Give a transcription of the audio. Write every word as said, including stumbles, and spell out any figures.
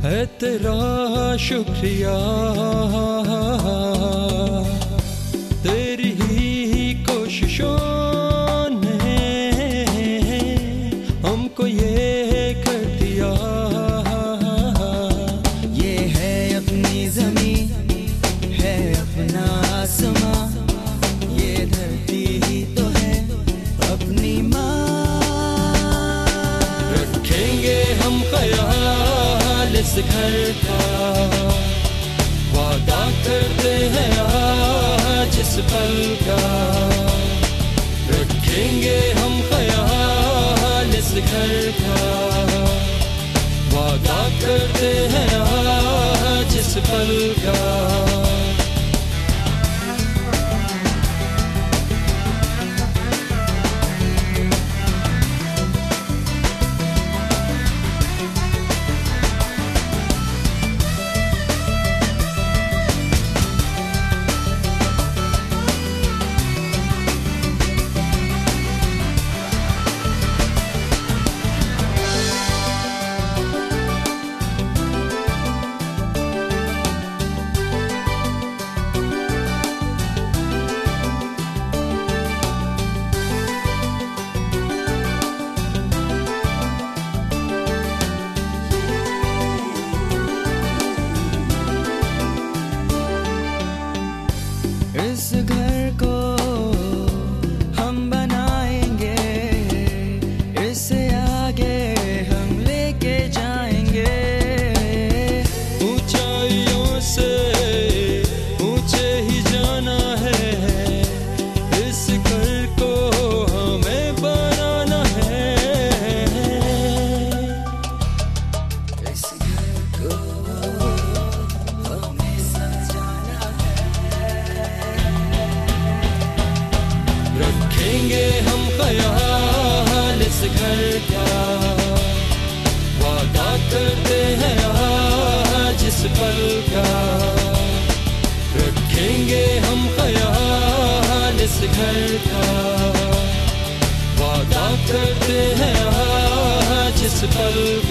है तेरा शुक्रिया, तेरी ही कोशिशों ने हमको ये कर दिया। ये है अपनी ज़मीं, है अपना आसमां, ये धरती ही तो है अपनी माँ। रखेंगे हम ख्याल इस घर का, वादा करते हैं आज इस पल का। रखेंगे हम ख्याल इस घर का, वादा करते हैं आज इस पल का। इस घर को हम बनाएंगे, इससे आगे हम लेके जाएंगे। ऊंचाइयों से ऊंचे ही जाना है, इस घर को हमें बनाना है। इस घर को हमें सजाना है। रखेंगे हम ख्याल इस घर का, वादा करते हैं आज इस पल का। रखेंगे हम ख्याल इस घर का, वादा करते हैं आज इस पल